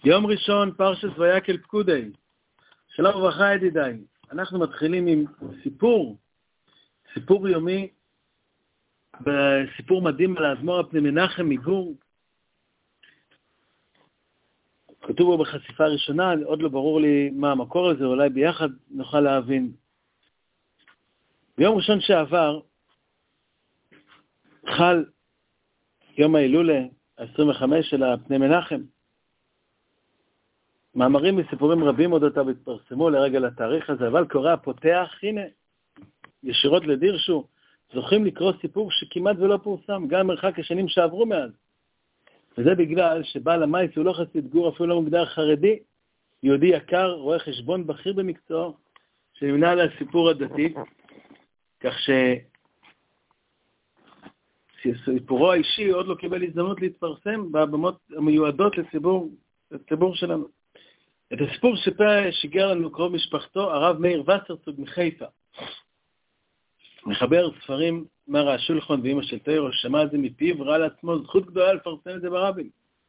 יום ראשון, פרשת ויקל פקודי. שלום וברכה ידידיי. אנחנו מתחילים עם סיפור יומי, בסיפור מדהים על האדמו"ר הפני מנחם מגור. כתוב בו בחשיפה הראשונה, עוד לא ברור לי מה המקור הזה, אולי ביחד נוכל להבין. ביום ראשון שעבר, חל יום ההילולה, 25 של הפני מנחם. מאמרים וסיפורים רבים אודותיו התפרסמו לרגל התאריך הזה, אבל קורא הפותח, הנה, ישירות לדירשו, זוכים לקרוא סיפור שכמעט ולא פורסם, גם מרחק השנים שעברו מאז. וזה בגלל שבעל המייס הוא לא חסיד גור, אפילו לא מוגדר חרדי, יהודי יקר, רואה חשבון בכיר במקצועו, שנמנה על הסיפור הדתי, כך שסיפורו האישי עוד לא קיבל הזדמנות להתפרסם בבמות המיועדות לציבור שלנו. את הסיפור שיגר לנו קרוב משפחתו, הרב מאיר וסרצוג מחיפה. מחבר ספרים מר השולחן ואמא של תירו, שמע את זה מפיו, ראה לעצמו זכות גדולה לפרסם את זה ברבים.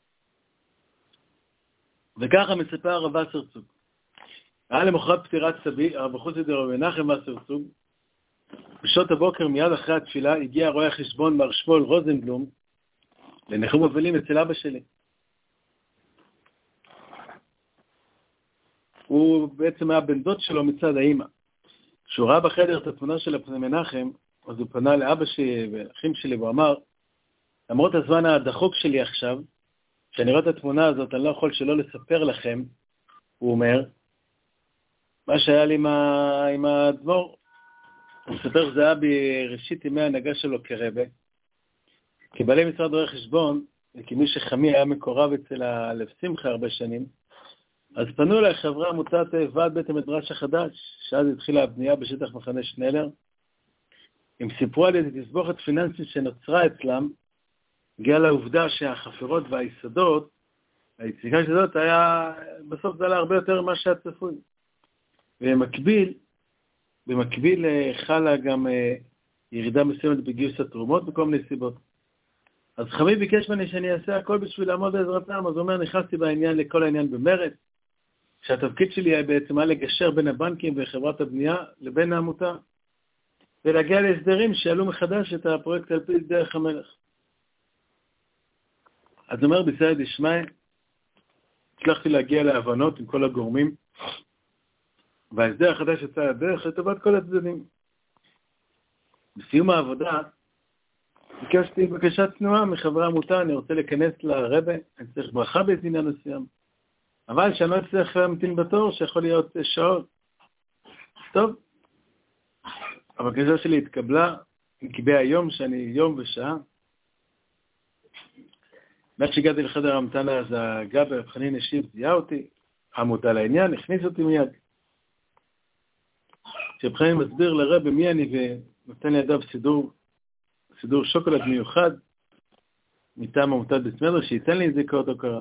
וככה מספר הרב וסרצוג. היה למחרת פטירת סבי, הרב חוסי דרב מנחם וסרצוג, בשעות הבוקר מיד אחרי התפילה הגיע רואה החשבון מר שמואל רוזנבלום לניחום אבלים אצל אבא שלי. הוא בעצם היה בן דוד שלו מצד האמא. כשהוא ראה בחדר את התמונה של הפני מנחם, אז הוא פנה לאבא שלי ואחים שלי והוא אמר, למרות הזמן הדחוק שלי עכשיו, כשאני רואה את התמונה הזאת, אני לא יכול שלא לספר לכם, הוא אומר, מה שהיה לי עם האדמו"ר, הוא מספר שזה היה בראשית ימי ההנהגה שלו כרבה. כבעלי משרד רואי חשבון, וכמי שחמי היה מקורב אצל הלב שמחה הרבה שנים, אז פנו אליי חברי עמותת ועד בית המדרש החדש, שאז התחילה הבנייה בשטח מחנה שנלר. הם סיפרו על איזה תסבוכת פיננסית שנוצרה אצלם, הגיעה לעובדה שהחפירות והיסודות, היציגה של זאת היה, בסוף זה עלה הרבה יותר ממה שהיה צפוי. במקביל חלה גם ירידה מסוימת בגיוס התרומות בכל מיני סיבות. אז חמי ביקש ממני שאני אעשה הכל בשביל לעמוד בעזרתם, אז הוא אומר, נכנסתי לכל העניין במרץ, שהתפקיד שלי היה בעצם לגשר בין הבנקים וחברת הבנייה לבין העמותה, ולהגיע להסדרים שעלו מחדש את הפרויקט על פי דרך המלך. אז הוא אומר, בסייעתא דשמיא, הצלחתי להגיע להבנות עם כל הגורמים, וההסדר החדש יצא לדרך לטובת כל הצדדים. בסיום העבודה, ביקשתי בקשת תנועה מחברי עמותה, אני רוצה להיכנס לרבה, אני צריך ברכה באיזה עניין מסוים. אבל שאני לא אצליח להמתין בתור, שיכול להיות שעות. טוב, הבקשה שלי התקבלה, עם קיבי היום, שאני יום ושעה. מאז שהגעתי לחדר המתנה, אז הגבר הבחנין השיב, זיהה אותי, עמותה לעניין, הכניס אותי מיד. כשבחנין מסביר לרבה מי אני, ונותן לידיו סידור שוקולד מיוחד, מטעם עמותת בית מדרש, שייתן לי את זה כאות הוקרה.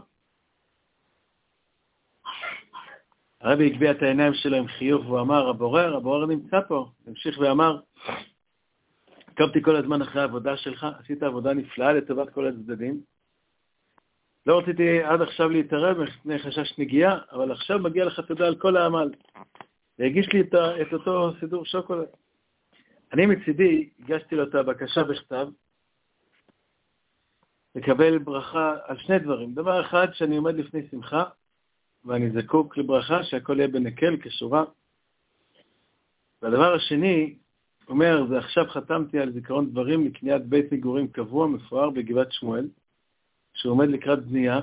הרבי הגביע את העיניים שלו עם חיוך, והוא אמר, הבורר נמצא פה. המשיך ואמר, עקבתי כל הזמן אחרי העבודה שלך, עשית עבודה נפלאה לטובת כל הצדדים. לא רציתי עד עכשיו להתערב מפני חשש נגיעה, אבל עכשיו מגיע לך תודה על כל העמל. והגיש לי את אותו סידור שוקולד. אני מצידי הגשתי לו את הבקשה בכתב, לקבל ברכה על שני דברים. דבר אחד, שאני עומד לפני שמחה, ואני זקוק לברכה שהכל יהיה בנקל כשורה. והדבר השני, אומר, זה עכשיו חתמתי על זיכרון דברים לקניית בית מגורים קבוע מפואר בגבעת שמואל, שהוא עומד לקראת בנייה,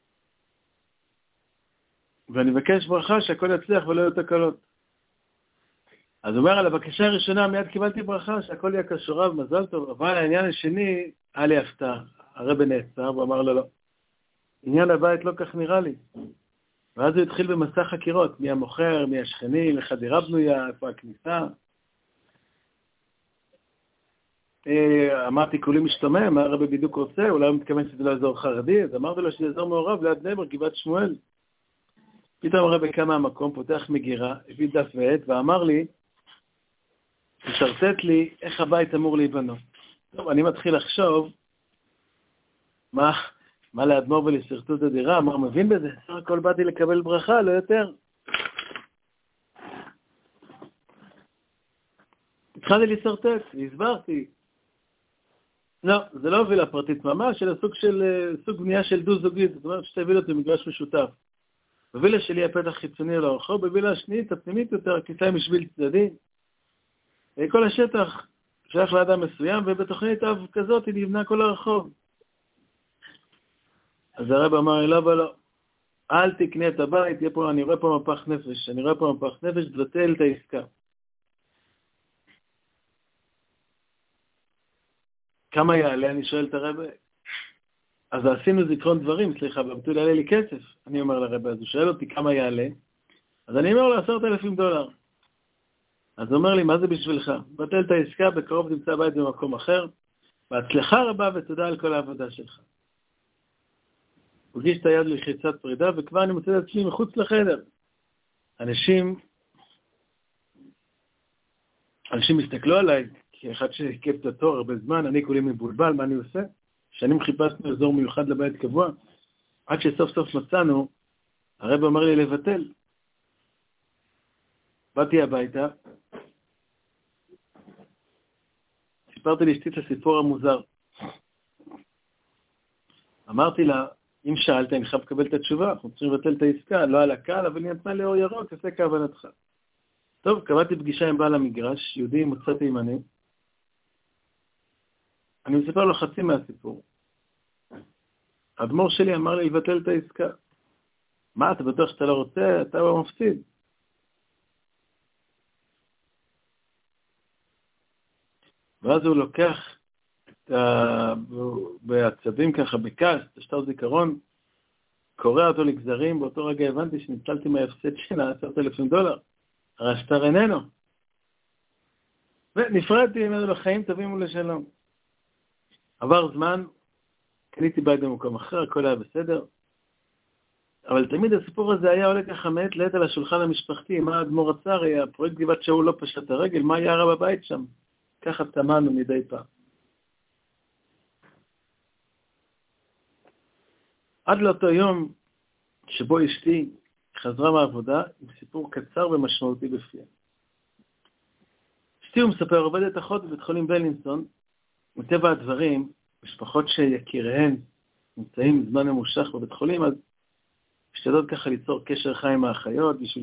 ואני מבקש ברכה שהכל יצליח ולא יהיו תקלות. אז הוא אומר, על הבקשה הראשונה מיד קיבלתי ברכה שהכל יהיה כשורה ומזל טוב, אבל העניין השני, היה לי הפתעה. הרבי נעצר, הוא אמר לו, לא. עניין הבית לא כך נראה לי. ואז הוא התחיל במסע חקירות, מי המוכר, מי השכנים, איך הדירה בנויה, איפה הכניסה. אמרתי, כולי משתומם, מה הרבי בדיוק רוצה, אולי הוא מתכוון שזה לא אזור חרדי, אז אמרתי לו שזה אזור מעורב ליד בני ברק, גבעת שמואל. פתאום הרבי קם מהמקום, פותח מגירה, הביא דף ועט, ואמר לי, תשרטט לי איך הבית אמור להיבנות. טוב, אני מתחיל לחשוב, מה מה לאדמו"ר ולשרטוט הדירה, אמר, מבין בזה, סך הכל באתי לקבל ברכה, לא יותר. התחלתי לשרטט, הסברתי. לא, זה לא וילה פרטית ממש, אלא סוג בנייה של דו-זוגית, זאת אומרת שתי וילות במגרש משותף. בווילה שלי הפתח חיצוני לרחוב, בווילה השנית, הפנימית יותר, הכיסא משביל צדדי. כל השטח שייך לאדם מסוים, ובתוכנית אב כזאת נבנה כל הרחוב. אז הרב אמר, לא, אל תקנה את הבית, אני רואה פה מפח נפש, תבטל את העסקה. כמה יעלה? אני שואל את הרב. אז עשינו זיכרון דברים, סליחה, ובתול יעלה לי כסף. אני אומר לרב, אז הוא שואל אותי כמה יעלה, אז אני אומר לו $10,000. אז הוא אומר לי, מה זה בשבילך? בטל את העסקה, בקרוב תמצא בית במקום אחר, בהצלחה רבה ותודה על כל העבודה שלך. הוא הגיש את היד ללחיצת פרידה, וכבר אני מוצא את עצמי מחוץ לחדר. אנשים הסתכלו עליי, כאחד שהקף את התור הרבה זמן, אני כולי מבולבל, מה אני עושה? שנים חיפשנו אזור מיוחד לבית קבוע, עד שסוף סוף מצאנו, הרב אומר לי לבטל. באתי הביתה, סיפרתי לאשתי את הסיפור המוזר. אמרתי לה, אם שאלת, אני חייב לקבל את התשובה, אנחנו צריכים לבטל את העסקה, לא על הקהל, אבל היא נתנה לי אור ירוק, עושה כוונתך. טוב, קבעתי פגישה עם בעל המגרש, יהודי מוצא תימני. אני מספר לו חצי מהסיפור. האדמו"ר שלי אמר לי לבטל את העסקה. מה, אתה בטוח שאתה לא רוצה? אתה לא מפסיד. ואז הוא לוקח בעצבים ככה, בכעס, את השטר זיכרון, קורא אותו לגזרים, באותו רגע הבנתי שניצלתי מההפסד של $10,000. הרי השטר איננו. ונפרדתי, אמרתי לו, חיים טובים ולשלום. עבר זמן, קניתי בית במקום אחר, הכל היה בסדר. אבל תמיד הסיפור הזה היה עולה ככה מעת לעת על השולחן המשפחתי, מה האדמו"ר רצה, הרי הפרויקט גבעת שאול לא פשט הרגל, מה היה רע בבית שם? ככה תמנו מדי פעם. עד לאותו יום שבו אשתי חזרה מהעבודה עם סיפור קצר ומשמעותי בפיה. אשתי, הוא מספר, עובדת אחות בבית חולים בלינסון, מטבע הדברים, משפחות שיקיריהן נמצאים זמן ממושך בבית חולים, אז משתדלות ככה ליצור קשר חי עם האחיות, בשביל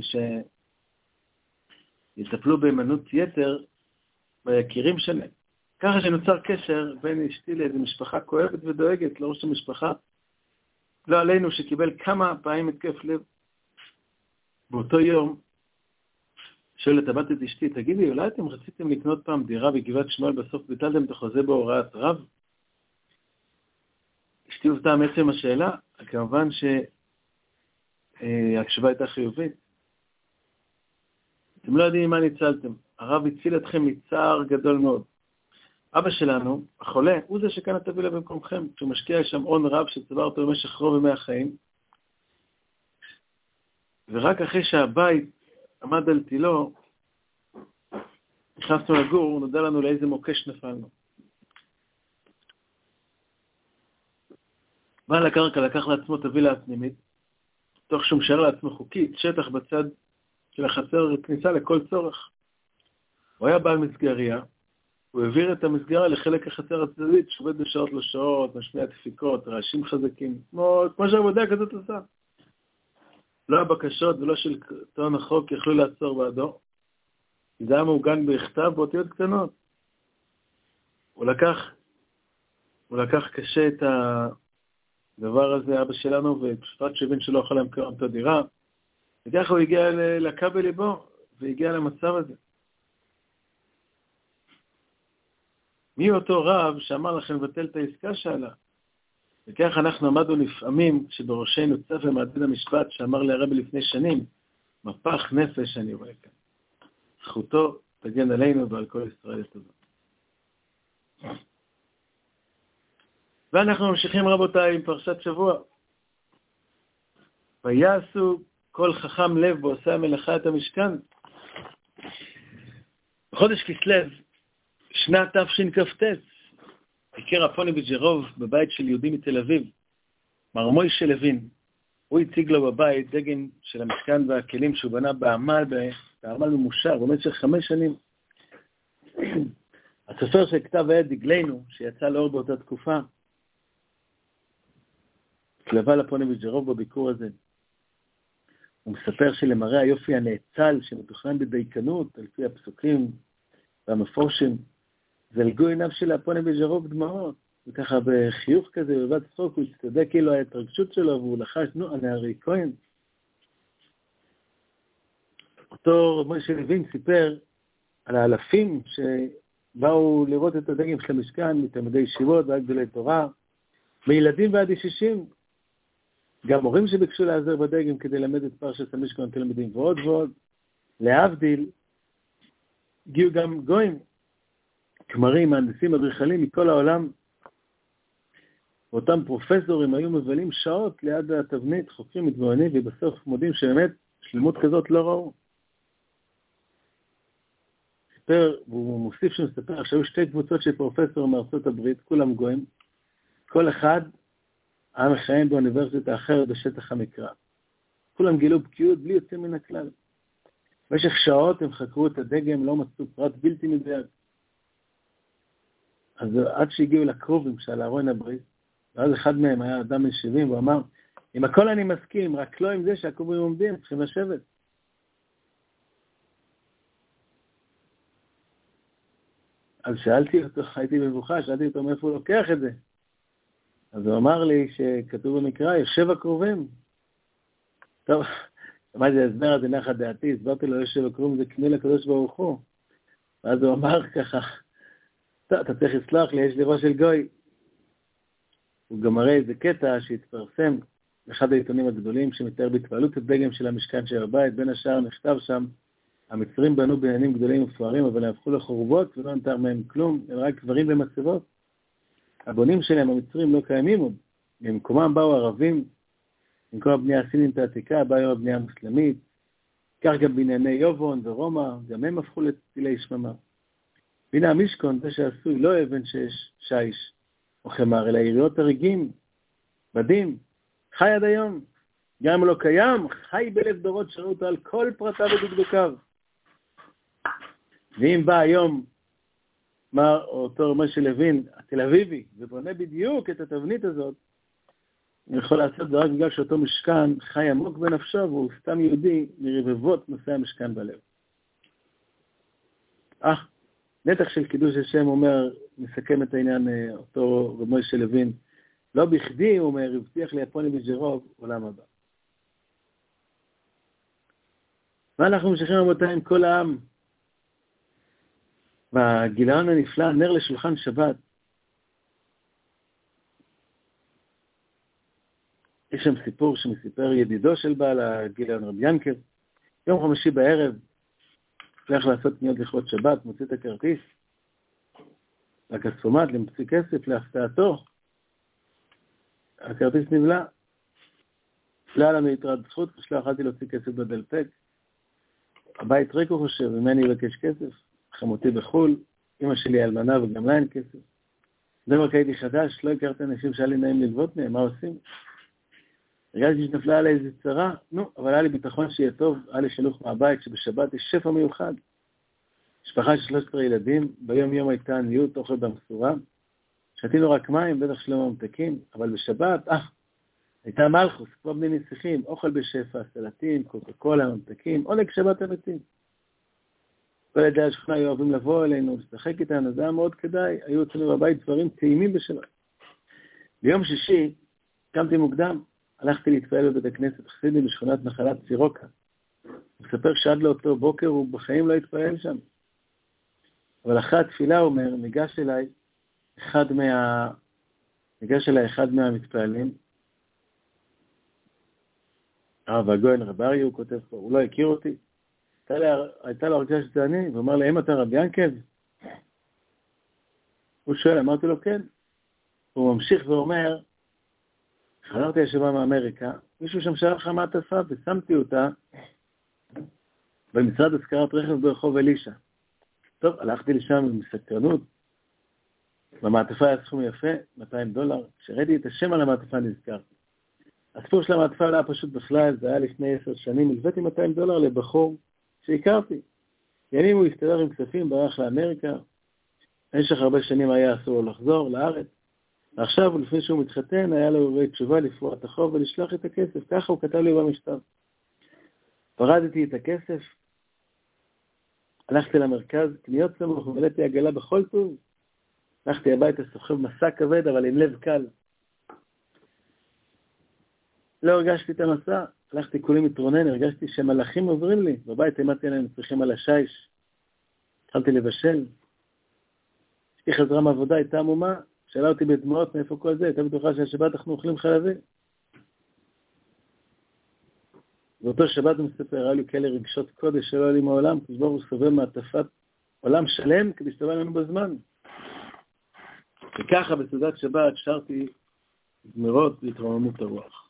שיטפלו בהימנעות יתר ביקירים שלהם. ככה שנוצר קשר בין אשתי לאיזו משפחה כואבת ודואגת, לראש המשפחה, לא עלינו, שקיבל כמה פעמים התקף לב. באותו יום, שואלת הבת את אשתי, תגידי, אולי אתם רציתם לקנות פעם דירה בגבעת שמואל, בסוף ביטלתם את החוזה בהוראת רב? אשתי הופתעה מעצם השאלה, כמובן שהתשובה הייתה חיובית. אתם לא יודעים מה ניצלתם. הרב הציל אתכם מצער גדול מאוד. אבא שלנו, החולה, הוא זה שכאן תביא לה במקומכם, כשהוא משקיע שם הון רב שצבר אותו במשך רוב ימי החיים. ורק אחרי שהבית עמד על תילו, נכנסנו לגור, נודע לנו לאיזה מוקש נפלנו. בעל הקרקע לקח לעצמו את הווילה הפנימית, תוך שהוא משאר לעצמו חוקית, שטח בצד של החצר כניסה לכל צורך. הוא היה בעל מסגריה, הוא העביר את המסגרה לחלק החצר הצדדית, שעובד בשעות לא שעות, משמיע דפיקות, רעשים חזקים, כמו שהעבודה כזאת עושה. לא הבקשות ולא של טעון החוק יכלו לעצור בעדו, כי זה היה מעוגן בכתב באותיות קטנות. הוא לקח קשה את הדבר הזה, אבא שלנו, ופשוט שהבין שלא יכול למכור את הדירה, וככה הוא הגיע לקה בליבו, והגיע למצב הזה. מי אותו רב שאמר לכם לבטל את העסקה שעלה? וכך אנחנו עמדנו לפעמים שבראשנו צף ומעדד המשפט שאמר לרבי לפני שנים, מפח נפש אני רואה כאן. זכותו תגן עלינו ועל כל ישראל לטובה. ואנחנו ממשיכים רבותיי עם פרשת שבוע. ויעשו כל חכם לב ועושה המלאכה את המשכן. בחודש כסלו, שנת תשכ"ט, ביקר אפוני בג'רוב בבית של יהודי מתל אביב, מר מוישה לוין, הוא הציג לו בבית דגם של המשכן והכלים שהוא בנה בעמל ממושר במשך 5 שנים. הסופר של כתב העת דגלנו, שיצא לאור באותה תקופה, התלווה לפוניבז' בביקור הזה. הוא מספר שלמראה היופי הנאצל שמתוכנן בדייקנות על פי הפסוקים והמפורשים, זלגו עיניו של הפוניבז' דמעות, וככה בחיוך כזה, בבת צחוק, הוא הצטדק כאילו ההתרגשות שלו, והוא לחש, אני הרי כהן. אותו רב מוישה לוין סיפר על האלפים שבאו לראות את הדגם של המשכן, מתלמידי ישיבות ועד גדולי תורה, מילדים ועד ישישים. גם הורים שביקשו לעזר בדגם כדי ללמד את פרשת המשכן תלמידים ועוד ועוד. להבדיל, הגיעו גם גויים, כמרים, מהנדסים, אדריכלים מכל העולם. ואותם פרופסורים היו מבלים שעות ליד התבנית, חוקרים מתבוננים, ובסוף מודים שבאמת שלמות כזאת לא ראו. והוא מוסיף שמספר שהיו 2 קבוצות של פרופסורים מארצות הברית, כולם גויים, כל אחד היה מכהן באוניברסיטה אחרת בשטח המקרא. כולם גילו בקיאות בלי יוצא מן הכלל. במשך שעות הם חקרו את הדגם, לא מצאו פרט בלתי מדויק. אז עד שהגיעו לקרובים של ארון הברית, ואז אחד מהם היה אדם מ-70, והוא אמר, עם הכל אני מסכים, רק לא עם זה שהקרובים עומדים, צריכים לשבת. אז שאלתי אותו, הייתי מבוכה, שאלתי אותו מאיפה הוא לוקח את זה. אז הוא אמר לי שכתוב במקרא, יושב הקרובים. טוב, שמעתי להסבר הזה נחה דעתי, הסברתי לו, יושב הקרובים זה כמיל הקדוש ברוך הוא. ואז הוא אמר ככה, טוב, אתה צריך לסלוח לי, יש לי ראש של גוי. הוא גם מראה איזה קטע שהתפרסם באחד העיתונים הגדולים, שמתאר בהתפעלות את דגם של המשכן של הבית, בין השאר נכתב שם, המצרים בנו בניינים גדולים ופוארים, אבל הפכו לחורבות ולא נותר מהם כלום, אלא רק דברים ומצבות. הבונים שלהם, המצרים, לא קיימים עוד. במקומם באו ערבים, במקום הבנייה הסינית העתיקה, באו הבנייה המוסלמית, כך גם בנייני יובון ורומא, גם הם הפכו לטילי שממה. והנה המשכון, זה שעשוי, לא אבן שיש או חמר, אלא יריות הרגים, בדים, חי עד היום. גם אם לא קיים, חי בלב דורות שראו אותו על כל פרטיו ודקדוקיו. ואם בא היום, אותו רב מוישה לוין, התל אביבי, ובונה בדיוק את התבנית הזאת, הוא יכול לעשות זה רק בגלל שאותו משכן חי עמוק בנפשו, והוא סתם יהודי מרבבות נושא המשכן בלב. נתח של קידוש השם אומר, מסכם את העניין אותו רב מוישה לוין, לא בכדי, הוא אומר, הבטיח לי הפוניבז' עולם הבא. ואנחנו ממשיכים רבותיי עם כל העם, בגיליון הנפלא, נר לשולחן שבת. יש שם סיפור שמספר ידידו של בעל הגיליון, רבי ינקב. יום חמישי בערב, הולך לעשות קניות לכבוד שבת, מוציא את הכרטיס, לכספומט, למציא כסף, להפתעתו. הכרטיס נבלע. לא היה לנו יתרת זכות, לא יכולתי להוציא כסף בדלפק. הבית ריק הוא חושב, ממני יבקש כסף. חמותי בחול, אמא שלי אלמנה וגם לה אין כסף. זה רק הייתי חדש, לא הכרתי אנשים שהיה לי נעים ללוות מהם, מה עושים? הרגשתי שנפלה עלי איזו צרה, אבל היה לי ביטחון שיהיה טוב, היה לי שלוח מהבית שבשבת יש שפע מיוחד. משפחה של 13 ילדים, ביום יום הייתה עניות, אוכל במשורה, שתינו רק מים, בטח שלא ממתקים, אבל בשבת, הייתה מלכוס, כמו בני נסיכים, אוכל בשפע, סלטים, קוקה-קולה, ממתקים, עונג שבת אמיתי. כל ידי השכונה היו אוהבים לבוא אלינו, לשחק איתנו, זה היה מאוד כדאי, היו אצלנו בבית דברים טעימים בשבת. ביום שישי, קמתי מוקדם, הלכתי להתפעל בבית הכנסת חסידי בשכונת נחלת סירוקה. הוא מספר שעד לאותו בוקר הוא בחיים לא התפעל שם. אבל אחרי התפילה הוא אומר, ניגש אליי אחד מהמתפעלים, הרב הגויין רב אריה, הוא כותב פה, הוא לא הכיר אותי. הייתה לו הרגשה שזה אני, והוא אמר לי, אם אתה רב ינקב? הוא שואל, אמרתי לו, כן. הוא ממשיך ואומר, חזרתי השבוע מאמריקה, מישהו שם שאל לך מה אתה עשה, ושמתי אותה במשרד השכרת רכב ברחוב אלישע. טוב, הלכתי לשם עם סקרנות, במעטפה היה סכום יפה, $200. כשראיתי את השם על המעטפה נזכרתי. הסיפור של המעטפה היה פשוט בכלל, זה היה לפני 10 שנים, הלוויתי $200 לבחור שהכרתי. ימים הוא הסתדר עם כספים, ברח לאמריקה, במשך הרבה שנים היה אסור לו לחזור לארץ, ועכשיו, לפני שהוא מתחתן, היה לו תשובה לפרוע את החוב ולשלוח את הכסף, ככה הוא כתב לי במכתב. פרדתי את הכסף, הלכתי למרכז, קניות סמוך, ומלאתי עגלה בכל טוב, הלכתי הביתה, סוחב מסע כבד, אבל עם לב קל. לא הרגשתי את המסע, הלכתי כולי מתרונן, הרגשתי שמלאכים עוברים לי, בבית העמדתי עליהם צריכים על השיש, התחלתי לבשל, אשתי חזרה מעבודה, הייתה עמומה, שאלה אותי בדמעות מאיפה כל זה, הייתה בטוחה שהשבת אנחנו אוכלים חלבי. באותו שבת הוא מספר, היה לי כאלה רגשות קודש שלא היה לי מעולם, כי כבר הוא סובל מעטפת עולם שלם כדי שתבוא לנו בזמן. וככה בסעודת שבת שרתי זמירות להתרוממות הרוח.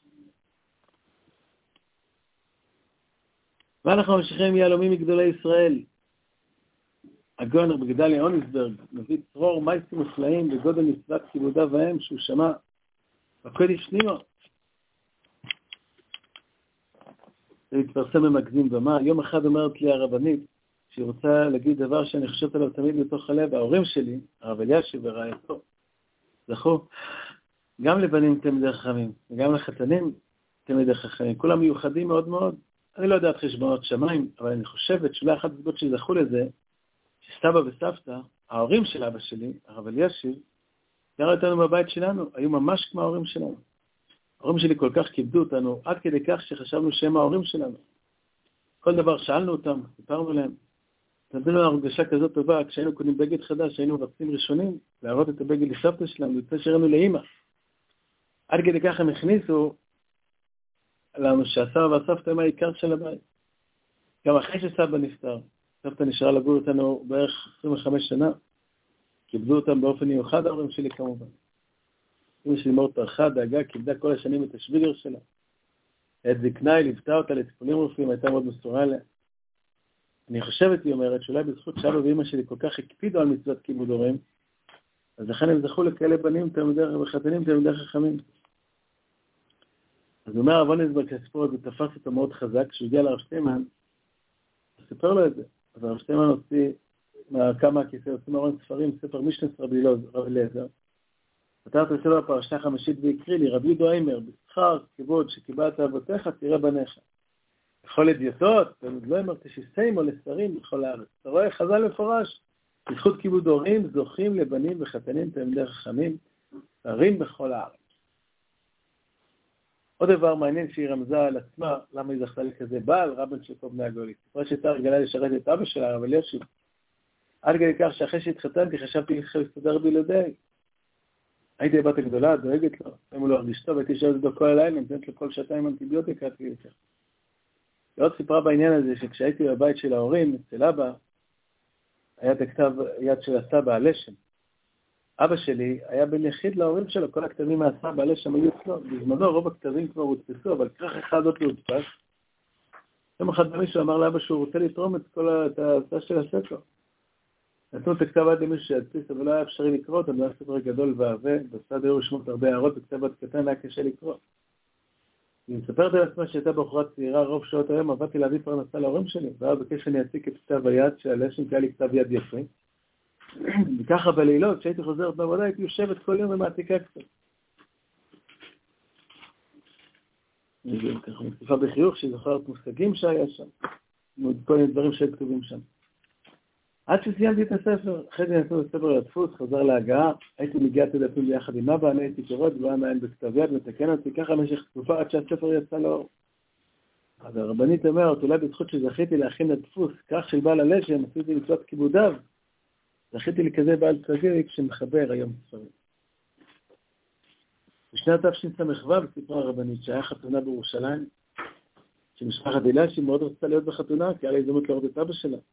ואנחנו ממשיכים יהלומים מגדולי ישראל. הגאון רבי גדליה אוניסברג מביא צרור מייסים מופלאים בגודל מצוות כיבודיו ההם שהוא שמע בקודש נימו. זה התפרסם במגזין במה. יום אחד אומרת לי הרבנית שהיא רוצה להגיד דבר שאני חושבת עליו תמיד בתוך הלב. ההורים שלי, הרב אלישיב ורעייתו, זכו גם לבנים תלמידי חכמים וגם לחתנים תלמידי חכמים. כולם מיוחדים מאוד מאוד. אני לא יודעת חשבונות שמיים, אבל אני חושבת שאולי אחת הסיבות שזכו לזה, שסבא וסבתא, ההורים של אבא שלי, הרב אלישיב, גרו אותנו בבית שלנו, היו ממש כמו ההורים שלנו. ההורים שלי כל כך כיבדו אותנו, עד כדי כך שחשבנו שהם ההורים שלנו. כל דבר שאלנו אותם, סיפרנו להם. נתנו לנו הרגשה כזאת טובה, כשהיינו קונים בגד חדש, היינו מבצעים ראשונים, להראות את הבגד לסבתא שלנו, לפני שראינו לאמא. עד כדי כך הם הכניסו לנו שהסבא והסבתא הם העיקר של הבית. גם אחרי שסבא נפטר, סבתא נשארה לגור אותנו בערך 25 שנה, כיבדו אותם באופן מיוחד, ההורים שלי כמובן. אמא שלי מאוד פרחה, דאגה, כיבדה כל השנים את השוויגר שלה. את זקנה, היא ליוותה אותה לטיפולים רפואיים, הייתה מאוד מסורה עליה. אני חושבת, היא אומרת, שאולי בזכות שאבא ואמא שלי כל כך הקפידו על מצוות כיבוד הורים, אז לכן הם זכו לכאלה בנים וחתנים תלמידי חכמים. אז הוא אומר, הרב אוניסברג, הסיפור הזה תפס אותו מאוד חזק, כשהוא הגיע לרב שטיימן, הוא סיפר לו את זה. אז הרב שטיימן הוציא כמה הכיסא, הוציא מהארון ספרים, ספר משנס רבי אליעזר. פתח את הספר בפרשה החמישית והקריא לי, רבי יהודה איימר, בשכר כבוד שקיבלת אבותיך, תראה בניך. בכל אדיוטות, לא אמרתי שסיימו לשרים בכל הארץ. אתה רואה, חז"ל מפורש, בזכות כיבוד הורים זוכים לבנים וחתנים תלמידי חכמים, שרים בכל הארץ. עוד דבר מעניין שהיא רמזה על עצמה, למה היא זכתה לכזה בעל, רבן של כל בני הגולים. סיפרה שהייתה רגילה לשרת את אבא שלה, הרב אלישיב. עד כדי כך שאחרי שהתחתנתי, חשבתי איך להסתדר בלעדיי. הייתי הבת הגדולה, דואגת לו, אם הוא לא הרגיש טוב, הייתי שואלת בו כל הלילה, נותנת לו כל שעתיים אנטיביוטיקה, היא עוד סיפרה בעניין הזה, שכשהייתי בבית של ההורים, אצל אבא, היה את הכתב יד של הסבא, הלשם. אבא שלי היה בן יחיד להורים שלו, כל הכתבים מהסבא, הלשם היו אצלו. בזמנו רוב הכתבים כבר הודפסו, אבל כרך אחד עוד לא הודפס. יום אחד מישהו אמר לאבא שהוא רוצה לתרום את ההוצאה של הספר. נתנו את הכתב עד למישהו שידפיס, אבל לא היה אפשרי לקרוא אותו, זה היה ספר גדול ועבה, בסד היו רשמות הרבה הערות, בכתב עד קטן היה קשה לקרוא. היא מספרת על עצמה שהייתה בחורה צעירה, רוב שעות היום עבדתי להביא פרנסה להורים שלי, והיה בקש שאני אציג את כתב היד של הלשם, כי היה לי כתב יד יפה. וככה בלילות, כשהייתי חוזרת בעבודה, הייתי יושבת כל יום ומעתיקה קצת. ככה מוסיפה בחיוך שהיא זוכרת מושגים שהיה שם, כל מיני דברים שהיו כתובים שם. עד שסיימתי את הספר, אחרי זה נתנו לספר לדפוס, חזר להגעה, הייתי מגיע את הדפים ביחד עם אבא, אני הייתי קוראת, והוא היה מעיין בכתב יד, מתקן אותי, ככה במשך תקופה עד שהספר יצא לאור. אז הרבנית אומרת, אולי בזכות שזכיתי להכין לדפוס, כך של בעל הלשם, עשיתי מצוות כיבודיו, זכיתי לכזה בעל צדיק שמחבר היום ספרים. בשנת תשס"ו סיפרה הרבנית שהיה חתונה בירושלים, שמשפחת אלישיב מאוד רצתה להיות בחתונה, כי היה לה הזדמנות לראות את אבא שלה.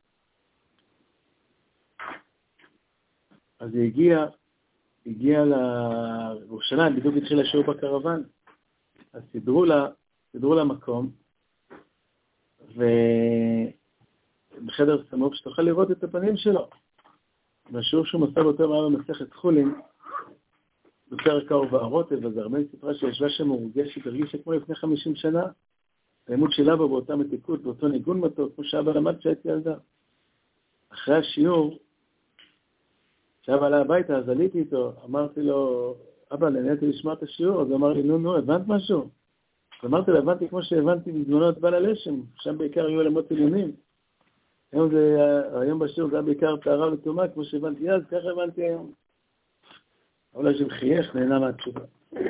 אז היא הגיעה לירושלים, בדיוק התחילה שיעור בקרוון. אז סידרו לה מקום, ובחדר סמוך שתוכל לראות את הפנים שלו. והשיעור שהוא מסר אותו היה במסכת חולין, בפרק קאו והרוטב, אז הרבה סיפרה שישבה שם מורגשת, הרגישה כמו לפני 50 שנה, העימות שלה בו באותה מתיקות, באותו ניגון מתוק, כמו שאבא למד כשהייתי ילדה. אחרי השיעור, כשאבא עלה הביתה, אז עליתי איתו, אמרתי לו, אבא, נהניתי לשמוע את השיעור, אז הוא אמר לי, נו, הבנת משהו? אז אמרתי לו, הבנתי כמו שהבנתי בזמנו את בעל הלשם, שם בעיקר היו עולמות עליונים. היום בשיעור זה היה בעיקר טהרה וטומאה, כמו שהבנתי אז, ככה הבנתי היום. אולי שמחייך, נהנה מהתשובה.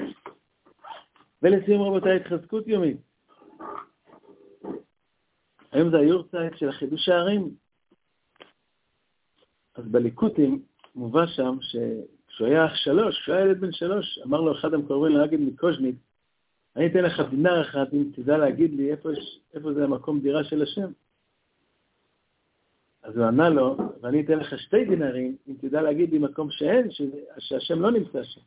ולסיום רבותיי, התחזקות יומית. היום זה היורצייט של החידוש הערים. אז בליקוטים מובא שם שכשהוא היה כשהוא היה ילד בן 3, אמר לו אחד המקורבים להגיד מקוז'ניק, אני אתן לך דינר אחד אם תדע להגיד לי איפה זה המקום דירה של השם. אז הוא ענה לו, ואני אתן לך 2 דינרים אם תדע להגיד לי מקום שהשם לא נמצא שם.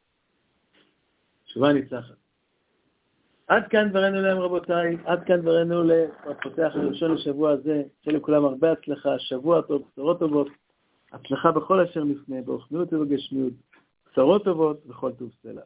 תשובה ניצחת. עד כאן דברנו להם רבותיי, עד כאן דברנו לפותח הראשון לשבוע הזה, שיהיה לכולם הרבה הצלחה, שבוע טוב, בשורות טובות, הצלחה בכל אשר נפנה, ברוחניות ובגשמיות, בשורות טובות וכל טוב סלע.